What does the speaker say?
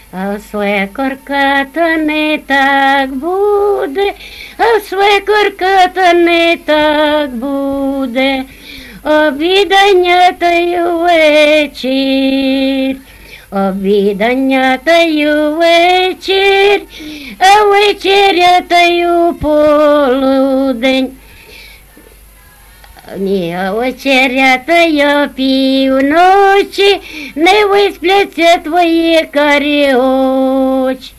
А свекорка-то не так буде, а свекорка-то не так буде, обідання та й вечір, обідання та й вечір, а вечеря та й у полудень. Ні, а вечеря та й опівночі, не виспляться твої карі очі.